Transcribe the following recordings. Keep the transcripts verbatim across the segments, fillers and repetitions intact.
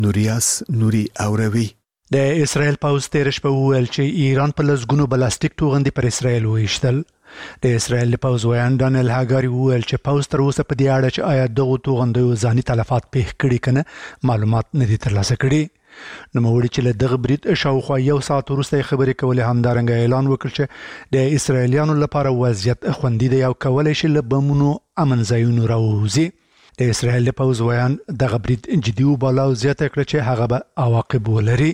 نوریاس نوري اوروي. د اسرائیل پوځ تیر شپه وویل چې ایران په لسګونو بلاستیک توغندي پر اسرائیل وایشتل. د اسرائیل پوځ ویان ډانل هاګاری وویل چې پوځ تر اوسه په دې اړه چې آیا دغه توغندیو ځاني تلفات پیښ کړي کنه معلومات نه دي ترلاسه کړي. نو موړي چې له دغه برید شاوخوا یو ساعت وروسته خبرې کولې همدارنګه اعلان وکړ چې د اسرائیلیانو لپاره وضعیت خوندي دی او کولای شي له بمونو امن ځایونو راووځي. د اسرائیل پوځ ویان دغه برید جدي وباله او زیاته کړه چې هغه به عواقب ولري.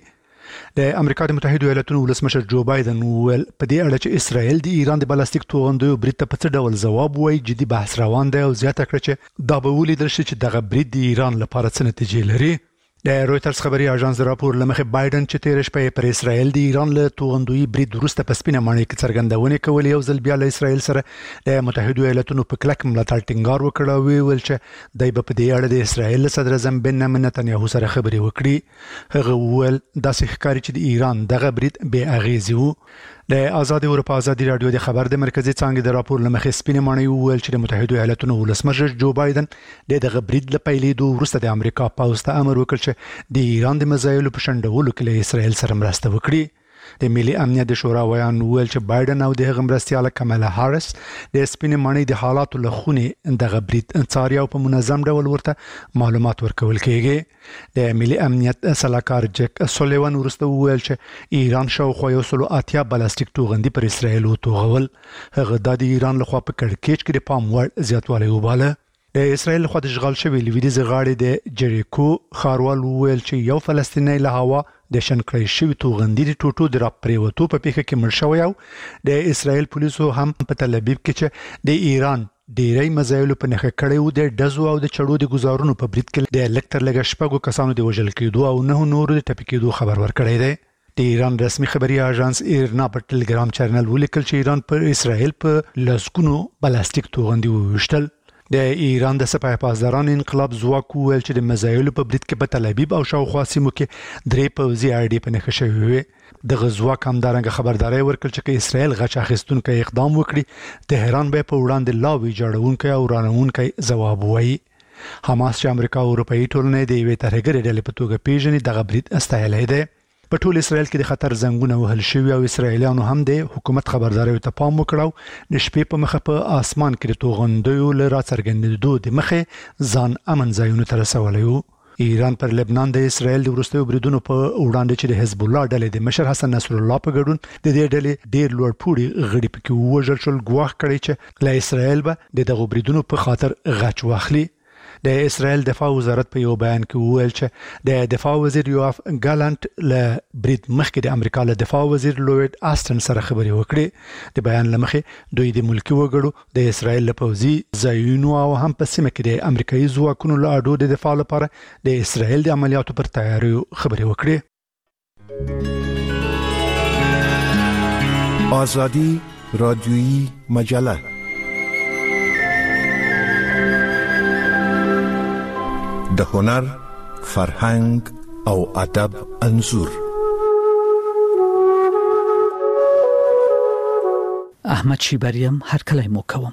د امریکا د متحده ایالاتونو ولسمشر جو بایدن وویل په دې اړه چې اسرائیل د ایران د بلاستیک توغندیو برید ته په څه ډول ځواب وایي جدي بحث روان دی او زیاته کړه چې دا به ولیدل شي چې دغه برید د ایران لپاره څه نتیجې لري. د رويټرز خبري اژانس راپور لمخه بایدن چې تیر شپه پر اسرائیل د ایران له توغندوی برید وروسته په سپینه معنی کې څرګندونه کولې او ځل بیا له اسرائیل سره د متحده ایالاتونو په کلک ملاتړ ټینګار وکړ او ویل چې دای په دې اړه د اسرائیل صدر اعظم بنیامین نتنیاهو سره خبرې وکړي. هغه وویل داسې ښکاري چې د ایران دغه برید بې اغیزه وو. د آزاد اروپا ازادي رادیو د خبر د مرکزی څنګه د راپور لمخه سپینه معنی وویل چې د متحده ایالاتونو ولسمشر جو بایدن دغه برید له پیلېدو وروسته د امریکا پوځ ته امر وکړ چې د ایران د مزایلو په شنډولو کې له اسرائیل سره مرسته وکړي. د ملي امنیت د شورا ویان ویل چې بایدن او د هغه مرستیاله کمالا هاریس د سپینې معنی د حالاتو له خونې دغه برید څاري او په منظم ډول ورته معلومات ورکول کیږي. د ملي امنیت سلاکار جک سولیوان ورسته ویل چې ایران شاوخوا یو سلو اتیا بلاستیک توغندي پر اسرائیل وتوغول. هغه د ایران لخوا په کړکېچ کې د پام وړ زیاتوالی وباله. د اسرائیل لخوا د اشغال شوی لویدیځ غاړې د جریکو خاروال ویل چې یو فلسطینی له هوا د شنکړی شوی توغندي د ټوټو د راپریوتو په پیښه کې مړ شوی او د اسرائیل پولیسو هم په تل ابیب کې چې د ایران ډیری مزایلو په نخښه کړي وو د ډزو او د چړو د گزارونو په برید کې د الکتر لګ شپږو کسانو د وژل کېدو او نه نورو د ټپي کېدو خبر ورکړی دی. د ایران رسمي خبري اژانس ایرنا په ټلګرام چینل ولیکل چې ایران پر اسرائیل په لسګونو بلاستیک توغندي وشتل. د ایران د سپاه پاسداران انقلاب ځواک ویل چې د مزایلو په برید کې په تل ابیب او شاوخوا سیمو کې درې پوځي اړې په نښه شوې وي. د غزواک همدارنګه خبرداري ورکړ چې اسرائیل غچ اخیستونکو اقدام وکړي تهران به په وړاندې لاوي جوړونکو او رانونکو ځواب وایي. حماس چې امریکا او اروپאי ټولنې د یوې ترهګرې ډلې په توګه پیژني دغه برید استایلی دی. په ټول اسرائیل کې د خطر زنګونه وهل شوی او اسرائیلیانو هم د حکومت خبرداري ته پام وکړو. د شپې په مخه په اسمان کې د توغندیو له راڅرګندېدو د مخه ځان امن ځایونو ته رسولی وو. ایران پر لبنان د اسرائیل د وروستیو بریدونو په وړاندې چې د حزب الله ډلې د مشر حسن نصر الله په ګډون د دې ډلې ډېر لوړ پوړي غړي پکې وژل شول ګواښ کړي چې له اسرائیل به د دغو بریدونو په خاطر غچ واخلي. د اسرائیل دفاع وزارت په یو بیان کې وویل چې د دفاع وزیر یوآف ګالانت له برید مخکې د امریکا له دفاع وزیر لوید آستن سره خبرې وکړې. د بیان لمخې دوی د ملکی وګړو د اسرائیل له پوځي ځایونو او هم په سیمه کې د امریکایي ځواکونو له اډو د دفاع لپاره د اسرائیل د عملیاتو پر تیاریو خبرې وکړې. آزادی رادیویی مجله د هنر، فرهنګ او ادب انځور. احمد شیبریم هر کله مو کوم.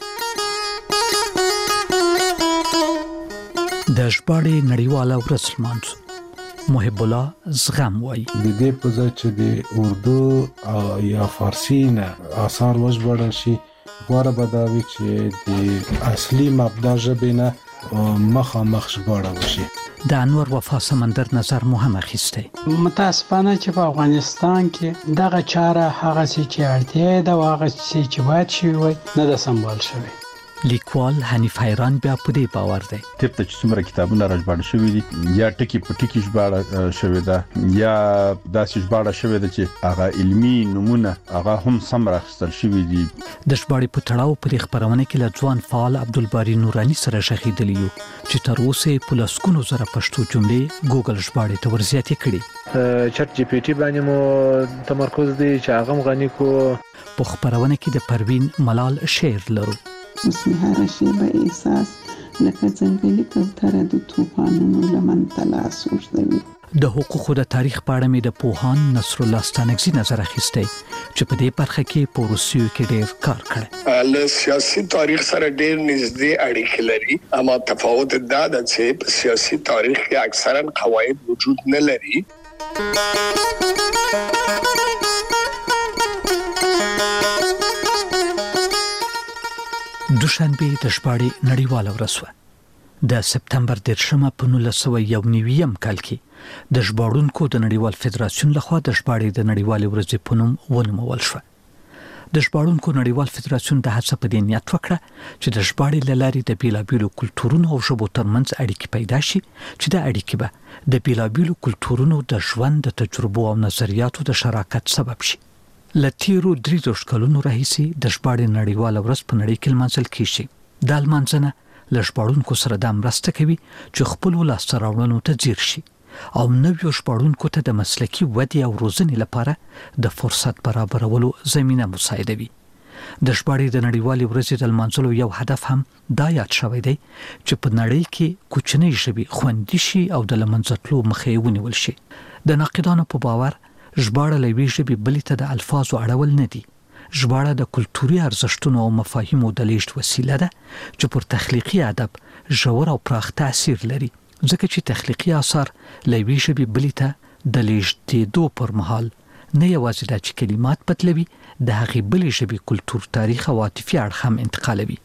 د ژباړې نړیواله ورځ لمانځو. محب الله زغم وای د دې په ځای چې د اردو یا فارسی نه آثار وژباړل شي غوړه بداوي چې د اصلي مبدا ژبې نه مخامخ ژباړل شي. د انور وفا سمندر نظر مو هم اخیسته. متاسفانه چې په افغانستان کې دغه چاره هغه چې اړتیا ده او هغه چې باید شي وي نه د سمبال شوی. لیکوال حنیف حیران بیا په دې باور دی ټپ ته چې څومره کتابونه راژباړل شوي دي یا ټکی په ټکی ژباړل شوی ده یا داسې ژباړل شوی ده چې هغه علمي نمونه هغه هم سم راخستل شوي دي. د ژباړې په تړاو پر خبرونه کې له ځوان فعال عبدالباری نورانی سره شهیدلی یو چې تر اوسه په لسګونو زره پښتو جملې ګوګل ژباړې ته ورزیاتې کړي. چټ جی پی ټی باندې مو تمرکز دی چې هغه غنی کو. په خبرونه کې د پروین ملال شعر لرو. مسمهره شیبه احساس لکه ځنګلي کوتره د طوفانونو لمن تلاس وشدوي. د حقوقو د تاریخ په اړه مې د پوهان نصر الله ستانکزي نظر اخیستی چې په دې برخه کې په روسیو کې ډېر کار کړی. له سیاسي تاریخ سره ډېر نږدې اړیکې لري، اما تفاوت دا ده چې په سیاسي تاریخ کې اکثرا قواعد وجود نه لري. دوشنبه د شپاړې نړیواله ورځ وه. د سپتمبر دیرشمه په نولس سوه یو نوي کال کې د ژباړونکو د نړیوال فدراسیون لخوا د ژباړې د نړیوالې ورځې په نوم ونومول شوه. د ژباړونکو نړیوال فدراسیون د هڅه په دې نیت وکړه چې د ژباړې له لارې د بیلابیلو کلتورونو او ژبو ترمنځ اړیکې پیدا شي، چې دا اړیکې به د بیلابیلو کلتورونو د ژوند د تجربو او نظریاتو د شراکت سبب شي. له تیرو درې دېرش کلونو راهیسې د ژباړې نړیواله ورځ په نړۍ کې لمانځل کیږي. دا لمانځنه له ژباړونکو سره دا مرسته کوي چې خپلو لاسته راوړنو ته ځیر شي او نویو ژباړونکو ته د مسلکي ودې او روزنې لپاره د فرصت برابرولو زمینه مساعدوي. د ژباړې د نړیوالې ورځې د لمانځلو یو هدف هم دا یاد شوی دی چې په نړۍ کې کوچنۍ ژبې خوندي شي او د له منځه تلو مخه یې ونیول شي. د ناقدانو په باور ژباړه له یوې ژبې بلې ته د الفاظو اړول نه دي. ژباړه د کلتوري ارزښتونو او مفاهیمو د لیږد وسیله ده چې پر تخلیقي ادب ژور او پراخ تاثیر لري، ځکه چې تخلیقي آثار له یوې ژبې بلې ته د لیږدېدو پر مهال نه یوازې دا چې کلمات بدلوي، د هغې بلې ژبې کلتور، تاریخ او عاطفي اړخ هم انتقالوي.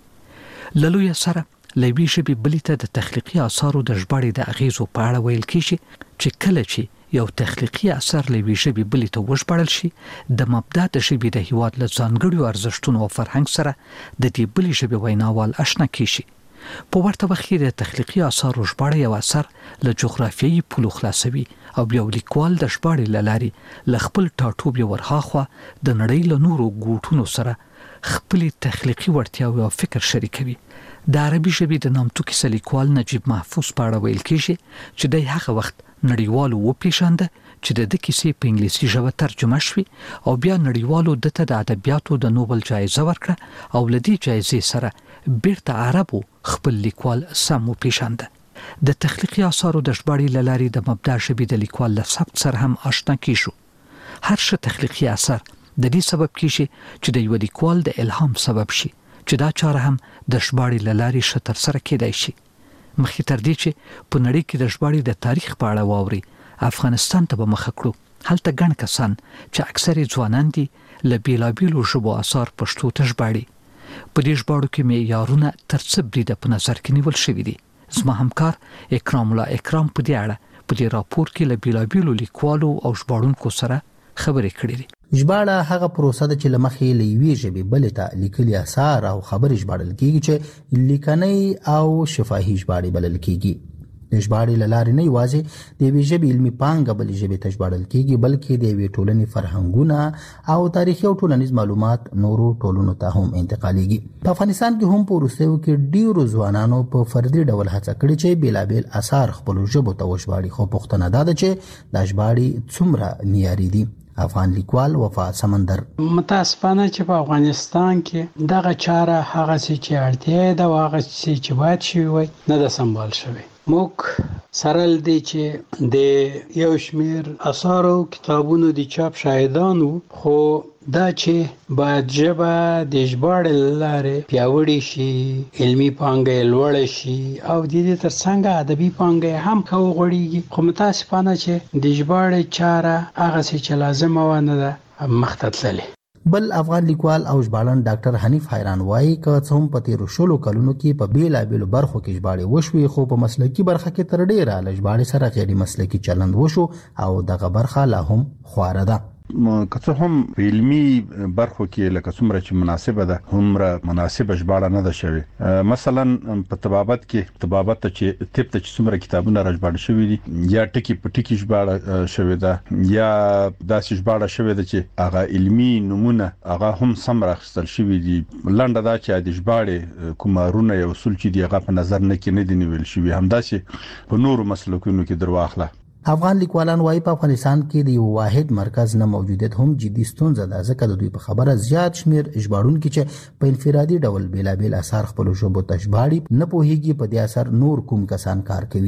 له لویه سره له یوې ژبې بلې ته د تخلیقي آثارو د ژباړې د اغیزو په اړه ویل کېږي چې کله چې یو تخلیقي اثر له یوې ژبې بلې ته وژباړل شي، د مبدا د ژبې د هیواد له ځانګړو ارزښتونو او فرهنګ سره د دې بلې ژبې ویناوال آشنا کیږي. په ورته وخت کې د تخلیقي آثارو ژباړه یو اثر له جغرافیایي پولو خلاصوي او یو لیکوال د ژباړې له لارې له خپل ټاټوبي ورهاخوا د نړۍ له نورو ګوټونو سره خپلې تخلیقي وړتیاوې او فکر شریکوي. د عربي ژبې د نامتو کیسه لیکوال نجیب محفوظ په اړه ویل کېږي چې دی هغه وخت نړیوالو وپېژانده چې د دې کیسې په انګلیسي ژبه ترجمه شوې او بیا نړیوالو دته د ادبیاتو د نوبل جایزه ورکړه او له دې جایزې سره بیرته عربو خپل لیکوال سم وپېژانده. د تخلیقي آثارو د ژباړې له لارې د مبدا ژبې د لیکوال له سبک سره هم آشنا کیږو. هر ښه تخلیقي اثر د دې سبب کیږي چې د یو لیکوال د الهام سبب شي، چې دا چاره هم د ژباړې له لارې ښه ترسره کېدای شي. مخکې تر دې چې په نړۍ کې د ژباړې د تاریخ په اړه واوري، افغانستان ته به مخه کړو. هلته ګڼ کسان چې اکثر ځوانان دي له بیلابیلو ژبو آثار پښتو ته ژباړي. په دې ژباړو کې معیارونه تر څه بریده په نظر کې نیول شوي دي. زما همکار اکرام الله اکرام په دې اړه په دې راپور کې له بیلابیلو لیکوالو او ژباړونکو سره خبرې کړې دي. ژباړه هغه پروسه ده چې لمخې له یوې ژبې بلې ته لیکلي اثار او خبرې ژباړل کیږي چې لیکنۍ او شفاهي ژباړې بلل کیږي. د ژباړې له لارې نه یوازې د یوې ژبې علمي پانګه بلې ژبې ته ژباړل کیږي، بلکې د یوې ټولنې فرهنګونه او تاریخي او ټولنیز معلومات نورو ټولنو ته هم انتقالېږي. په افغانستان کې هم په وروستیو کې ډیرو ځوانانو په فردي ډول هڅه کړې چې بیلابیل اثار خپلو ژبو ته وژباړي، خو پوښتنه دا ده چې دا ژباړې څومره معیاري دي. افغان لیکوال وفا سمندر: متاسفانه چې په افغانستان کې دغه چاره هغه چې اړتیا ده او هغه چې باید شي وي نه ده سمبال شوی. موږ سره لدی چې د یو شمیر اثار او کتابونو د چاپ شاهدانو، خو دا چې باید ژبه د ژباړې لارې پیاوړې شي، علمي پانګه لوړه شي او د دې ترڅنګ ادبي پانګه هم ښه وغوړېږي. خو متاسفانه چې د ژباړې چاره هغه چې لازمه ونه ده مخته تللې. بل افغان لیکوال او ژباړن ډاکټر حنیف حیران وایي که څه هم په تیرو شلو کلونو کې په بیلابیلو برخو کې ژباړې وشوې، خو په مسلکي برخه کې تر ډیره له ژباړې سره غیر مسلکي چلند وشو او دغه برخه لا هم خواره ده. که څه هم په علمي برخو کې لکه څومره چې مناسبه ده همره مناسبه ژباړه نه ده شوې. مثلا په طبابت کې طبابت ته چې طب ته چې څومره کتابونه راژباړل شوي دي، یا ټکی په ټکی ژباړه شوې ده یا داسې ژباړه شوې ده چې هغه علمي نمونه هغه هم سم راخستل شوي دي. لنډه دا چې د ژباړې کومارونه یا اصول چې دی هغه په نظر نه کې نه دي نیول شوي. همداسې په نورو مسلکونو کې درواخله. افغان لیکوالان وايي په افغانستان کې د یو واحد مرکز نه موجودیت هم جدي ستونزه ده، ځکه د دوی په خبره زیات شمیر ژباړونکي چې په انفرادي ډول بیلابیل اثار خپل ژبو ته ژباړي نه پوهیږي په دې اثر نور کوم کسان کار کوي.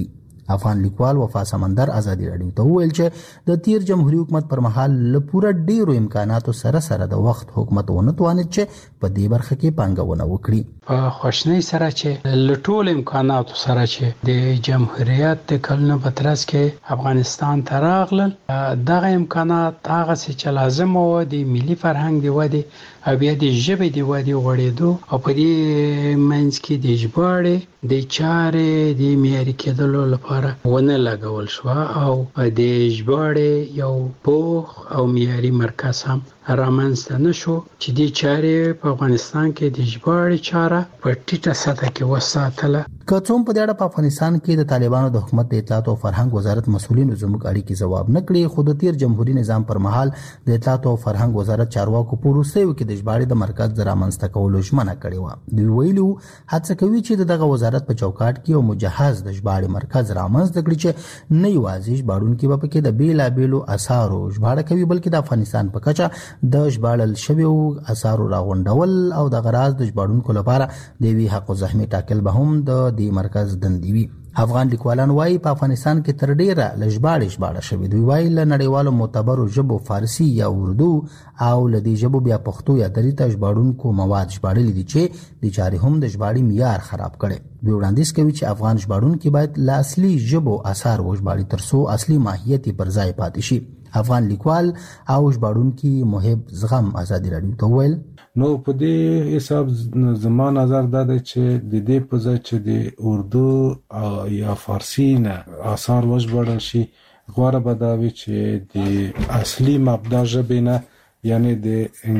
افغان لیکوال وفا سمندر ازادي رادیو ته ویل چې د تیر جمهوریت حکومت پر مهال له پوره ډیرو امکاناتو سره سره د وخت حکومت ونه توانید چې په دې برخه کې پانګونه وکړي. په خوشنۍ سره چې لټول امکاناتو سره چې د جمهوریت د کلونو په ترڅ کې افغانستان ته راغلل، دغه امکانات هغه چې لازم و د ملي فرهنګ دی ودی او بیا د ژبې دی ودی غوړېدو او په دې منځ کې د ژباړې د چارې د معیاري کېدلو لپاره ونه لګول شو او د ژباړې یو پوخ او معیاري مرکز هم رامنځته نشو چې د چارې په افغانستان کې د ژباړې چاره په ټیټه سطح کې وساتله. که څوم په دې اړه په افغانستان کې د طالبانو د حکومت د اطلاعات او فرهنګ وزارت مسؤلینو زموږ اړیکې ځواب نه کړي، خو د تیر جمهوریت نظام پر مهال د اطلاعات او فرهنګ وزارت چارواکو په وروستیو کې د ژباړې د مرکز د رامنځته کولو ژمنه کړې و. دوی ویلي هڅه کوي چې دغه وزارت په چوکاټ کې یو مجهز د ژباړې مرکز رامنځته کړي چې نه یوازې ژباړونکي به پکې د بیلابیلو اثارو ژباړه کوي بلکې د افغانستان په کچه د ژباړل شویو اثارو راغونډول او د غراض د ژباړونکو لپاره د وی حق زحمت ټاکل به هم د دې مرکز دندې وي. افغان لیکوالان وايي په افغانستان کې تر ډیره لژباړې ژباړه شوې. دوی وايي له نړیوالو معتبرو ژبو فارسی یا اردو او له دې ژبو بیا پښتو یا دري ته ژباړونکو مواد ژباړلي دي چې د چارې هم د ژباړې معیار خراب کړي. دوی وړاندیز کوي چې افغان ژباړونکي باید له اصلي ژبو اثار وژباړي ترڅو اصلي ماهیت پر ځای پاتې شي. افغان لیکوال او ژباړونکي محب زغم ازادي رادیو ته ویل نو په دې حساب زما نظر دا دی چې د دې په ځای چې د اردو یا فارسی نه آثار وژباړل شي، غوره به دا وي چې د اصلي مبدا ژبې نه یعنی د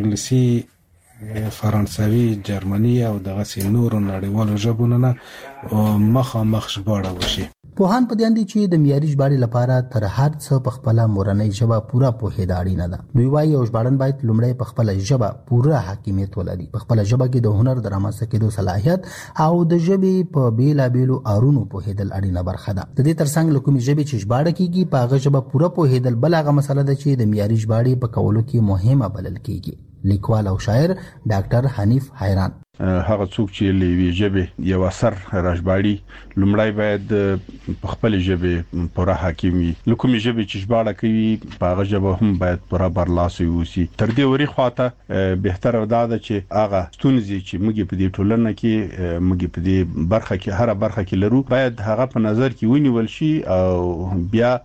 انګلیسي، فرانسوي، جرمني او دغسې نورو نړیوالو ژبو نه مخامخ ژباړه وشي. پوهان په دې اند چې د معیاري ژباړې لپاره تر هر څه په خپل مورنۍ ژبه پوره پوهېدا اړینه ده. دوی وايي او ژباړن باید لومړی په خپل ژبه پوره حاکمیت ولري، په خپل ژبه کې د هنر د رامنځته کېدو صلاحیت او د ژبې په بیلابیلو اړونو پوهېدل اړینه برخه ده. د دې ترڅنګ له کومې ژبې چې ژباړه کیږي په هغه ژبه پوره پوهېدل بل هغه مسله ده چې د معیاري ژباړې په کولو کې مهمه بلل کیږي. لیکوال او شاعر ډاکټر حنیف حیران هغه څوک چې لوي ژبه یو اثر راژباړي لومړی باید په خپل ژبه پوره حاکم وي. لکه ژبه چې ژباړه کوي په هغه ژبه هم باید پوره برلاسي وي. تر دې وری خواته بهتره ده چې هغه ستونزې چې موږ په دې ټولنه کې موږ په دې برخه کې هر برخه کې لرو باید هغه په نظر کې ونیول شي او بیا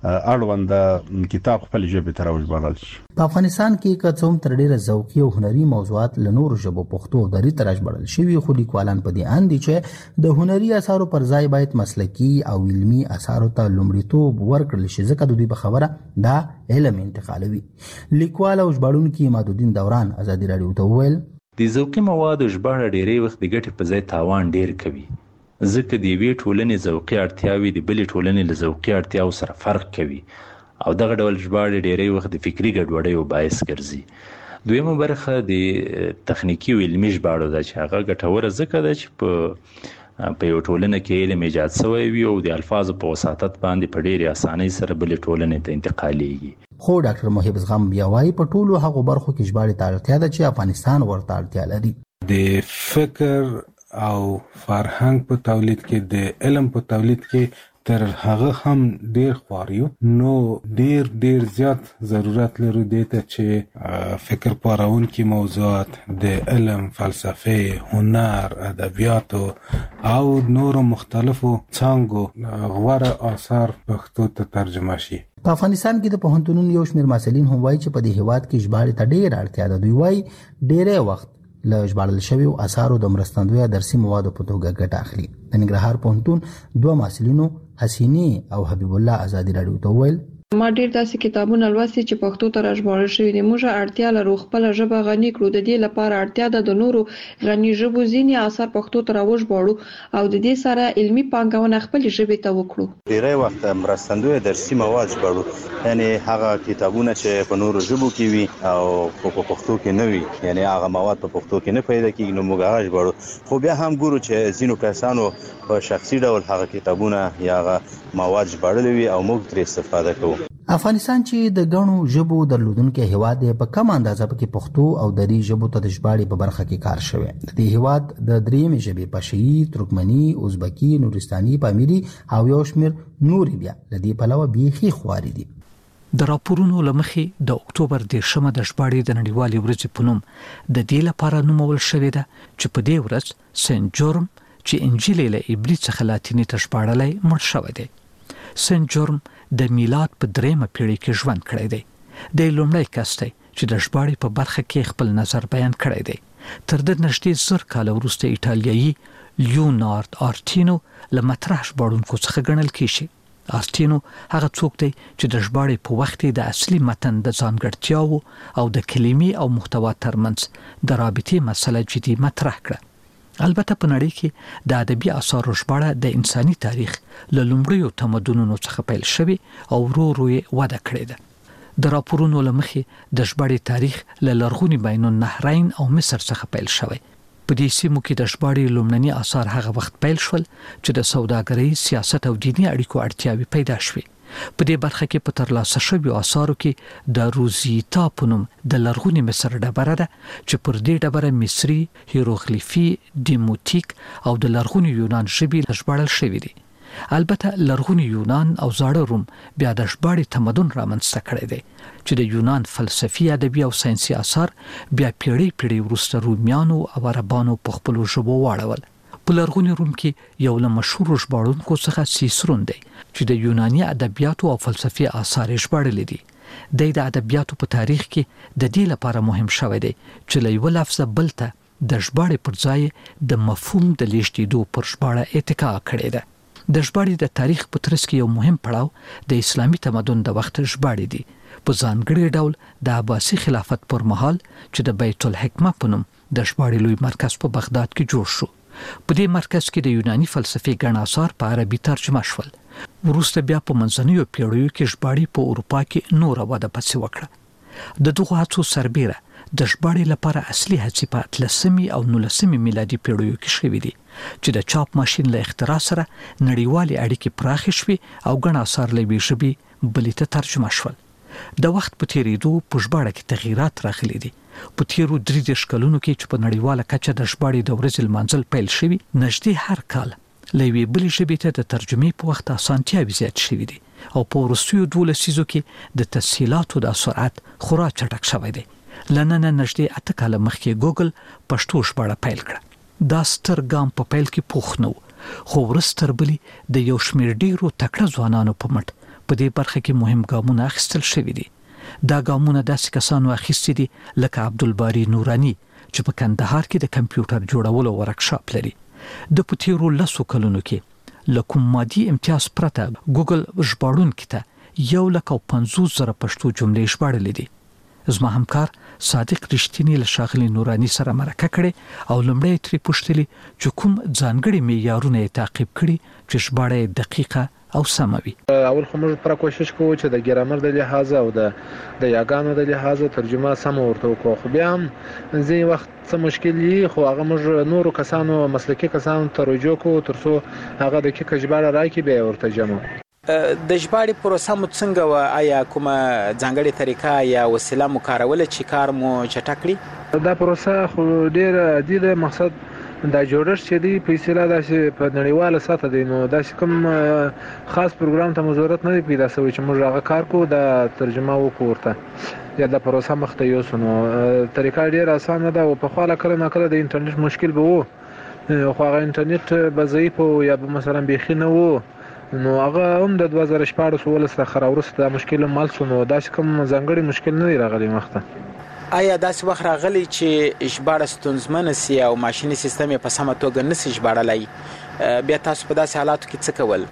اړوند کتاب خپل ژبه ته راوړل شي. په افغانستان کې که څوم تر ډیره ذوقي او هنري موضوعات له نورو ژبو پښتو او دري ته راژباړل شوي، خو لیکوالان په دې اند دي چې د هنري اثارو پر ځای باید مسلکي او علمي اثارو ته لومړیتوب ورکړل شي ځکه د دوی په خبره دا علم انتقالوي. لیکوال او ژباړونکي مادودین دوران ازادي رادیو ته وویل د ذوقي موادو ژباړه ډیری وخت د ګټې په ځای تاوان ډیر کوي ځکه د یوې ټولنې ذوقي اړتیاوې د بلې ټولنې له ذوقي اړتیاو سره فرق کوي او دغه ډول ژباړې ډیری وخت د فکري ګډوډۍ باعث ګرځي. دویمه برخه د تخنیکی او علمي ژباړو ده چې هغه ګټوره ځکه ده چې په په یو ټولنه کې علم ایجاد شوی وي او د الفاظو په وساتت باندې په ډیره اسانۍ سره بلې ټولنې ته انتقالېږي. خو ډاکټر محب زغم بیا وايي په ټولو هغو برخو کې ژباړې ته اړتیا ده چې افغانستان ورته اړتیا لري. د فکر او فرهنګ په تولید کې د علم په تولید کې تر هغه هم ډیر خواریو نو ډیر ډیر زیات ضرورت لرو د ته چې فکر پارونکي موضوعات د علم، فلسفه، هنر، ادبیات او نور مختلفو څانګو غوره آثار پښتو ته ترجمه شي. په افغانستان کې د پوهنتونونو یو شمېر محصلین هم وایي چې په دې هیواد کې ژباړې ته ډیر اړتیا ده. دوی وایي ډیری وخت له ژباړل شویو اثارو د مرستندویه درسي موادو په توګه ګټه اخلي. د ننګرهار پوهنتون دوه محصلینو حسینی او حبیب الله ازادي رادیو ته ویل ما ډیر داسې کتابونه لوستي چې پښتو ته راژباړل شوي دي. موږ اړتیا لرو خپل ژبه غني کړو. د دې لپاره اړتیا ده د نورو غني ژبو ځینې اثار پښتو ته راوژباړو او د دې سره علمي پانګونه خپل ژبې ته وکړو. ډیری وخت مرستندوی درسي مواد ژباړو، یعنی هغه کتابونه چې په نورو ژبو کې وي او په پښتو کې نه وي، یعنی هغه مواد په پښتو کې نه پیدا کیږي نو موږ هغه ژباړو. خو بیا هم ګورو چې ځینو کسانو په شخصي ډول هغه کتابونه یا هغه مواد ژباړلي وي او موږ ترې استفاده کوو. افغانستان چې د غنو ژبو درلودونکو هیواد دی په کم اندازه کې پښتو او دری ژبو ته د ژباړې په برخه کې کار شوی. د دې هیواد د دریم ژبې پشهي، ترکمني، ازبکي، نورستاني، پامیري او یو شمېر نورې بیا د دې پلوه بیخي خواري دي. د راپورونو لمخې د اکتوبر دیرشمه د ژباړې د نړیوالې ورځې په نوم د دې لپاره نومول شوې ده چې په دې ورځ سنت جورم چې انجیل له عبري څخه لاتیني ته ژباړلی مړ شوی دی. سنت جورم د میلاد په دریمه پیړۍ کې ژوند کړی دی. د لومړی کس دی چې د ژباړې په برخه کې خپل نظر بیان کړی دی. تر د نږدې زر کاله وروسته ایټالیایي لیونارد آرټینو له مطرح ژباړونکو څخه ګڼل کیږي. آرټینو هغه څوک دی چې د ژباړې په وخت د اصلي متن د ځانګړتیاو او د کلمې او محتوا ترمنځ د رابطې مسله جدي مطرح کړه. البته په نړۍ کې د ادبي اثارو ژباړه د انساني تاریخ له لومړیو تمدنونو څخه پیل شوی او ورو ورو یې وده کړې ده. د راپورونو لمخې د ژباړې تاریخ له لرغوني بین النهرین او مصر څخه پیل شوی. په دې سیمو کې د ژباړې لومړني اثار هغه وخت پیل شول چې د سوداګرۍ، سیاست او دینی اړیکو اړتیاوې پیدا شوې. په دې برخه کې په ترلاسه شویو اثارو کې د روزیتا په نوم د لرغوني مصر ډبره ده چې پر دې ډبره مصري، هیروغلیفي، دیموتیک او د لرغوني یونان ژبې ژباړل شوې دي. البته لرغوني یونان او زاړه روم بیا د ژباړې تمدن رامنځته کړی دی چې د یونان فلسفي، ادبي او ساينسي اثار بیا پیړۍ پیړۍ وروسته رومیانو او عربانو په خپلو ژبو واړول. په لرغوني روم کې یو له مشهورو ژباړونکو څخه سیسرون دی چې د یوناني ادبیاتو او فلسفي آثار ژباړلي دي. د ادبیاتو په تاریخ کې د دې لپاره مهم شوی دی چې له یو لفظ بل ته د ژباړې پر ځای د مفهوم د لیږدېدو پر ژباړه اتکا کړې ده. د ژباړې د تاریخ په ترڅ کې یو مهم پړاو د اسلامي تمدن د وخت ژباړې دي. په ځانګړي ډول د عباسي خلافت پر مهال چې د بیت الحکمه په نوم د ژباړې لوی مرکز په بغداد کې جوړ شو. په دې مرکز کې د یوناني فلسفي ګڼ اثار په عربي ترجمه شول. وروسته بیا په منځنیو پیړیو کې ژباړې په اروپا کې نوره وده پسې وکړه. د دغو هڅو سربیره د ژباړې لپاره اصلي هڅې په اتلسمې او نولسمې میلادي پیړیو کې شوې دي چې د چاپ ماشین له اختراع سره نړیوالې اړیکې پراخې شوې او ګڼ اثار له یوې ژبې بلې ته ترجمه شول. د وخت په تیریدو په ژباړه کې تغییرات راغلي دي. په تیرو درې دېرش کلونو کې چې په نړیواله کچه د ژباړې د ورځې لمانځل پیل شوي، نږدې هر کال له یوې بلې ژبې ته د ترجمې په وخت اسانتیاوې زیات شوي دي او په وروستیو دوه لسیزو کې د تسهیلاتو د سرعت خورا چټک شوی دی. له ننه نږدې اته کاله مخکې ګوګل پښتو ژباړه پیل کړه. دا ستر ګام په پیل کې پوخ نه و، خو وروسته تر بلې د یو شمېر ډېرو تکړه ځوانانو په مټ په دې برخه کې مهم ګامونه اخیستل شوي دي. دا ګامونه داسې کسانو اخیستي دي لکه عبدالباري نوراني چې په کندهار کې د کمپیوټر جوړولو ورکشاپ لري. د په تیرو لسو کلونو کې له کوم مادي امتیاز پرته ګوګل ژباړونکي ته یو لک او پنځوس زره پښتو جملې ژباړلې دي. زما همکار صادق رښتینی له ښاغلي نوراني سره مرکه کړې او لومړی ترې پوښتلي چې کوم ځانګړي معیارونه یې تعقیب کړي چې ژباړه یې دقیقه او سمه وي. اول خو موږ پر کوشش کوو چې د ګرامر د لحاظه او د د یاګانو د لحاظه ترجمه سم ورته وکړو، خو بیا هم ځینې وخت څه مشکل وي، خو هغه موږ نورو کسانو مسلکي کسانو ته رجوع کوو تر څو هغه دقیقه ژباړه راکړي بیا ورته جمع. د ژباړې پروسه مو څنګه و؟ آیا کومه ځانګړې طریقه یا وسیله مو کاروله چې کار مو چټک کړي؟ دا پروسه خو ډېره عادي ده. مقصد دا جوړښت چې دی په اصطلاح داسې په نړیواله سطحه دی، نو داسې کوم خاص پروګرام ته مو ضرورت نه دی پیدا شوی چې موږ هغه کار کوو د ترجمه وکړو ورته یا د پروسه مخ ته یوسو. نو طریقه ډېره اسانه ده او په خواله کله ناکله د انټرنیټ مشکل به و، خو هغه انټرنیټ به ضعیف و یا به مثلا بیخي نه و، نو هغه هم د دوه زره شپاړس اوولس څخه راوروسته دا مشکل هم حل شو. نو داسې کوم ځانګړی مشکل نه دی راغلی مخته. آیا داسې وخت راغلی چې ژباړه ستونزمنه سي او ماشیني سیستم یې په سمه توګه نسي ژباړلی، بیا تاسو په داسې حالاتو کې څه کول؟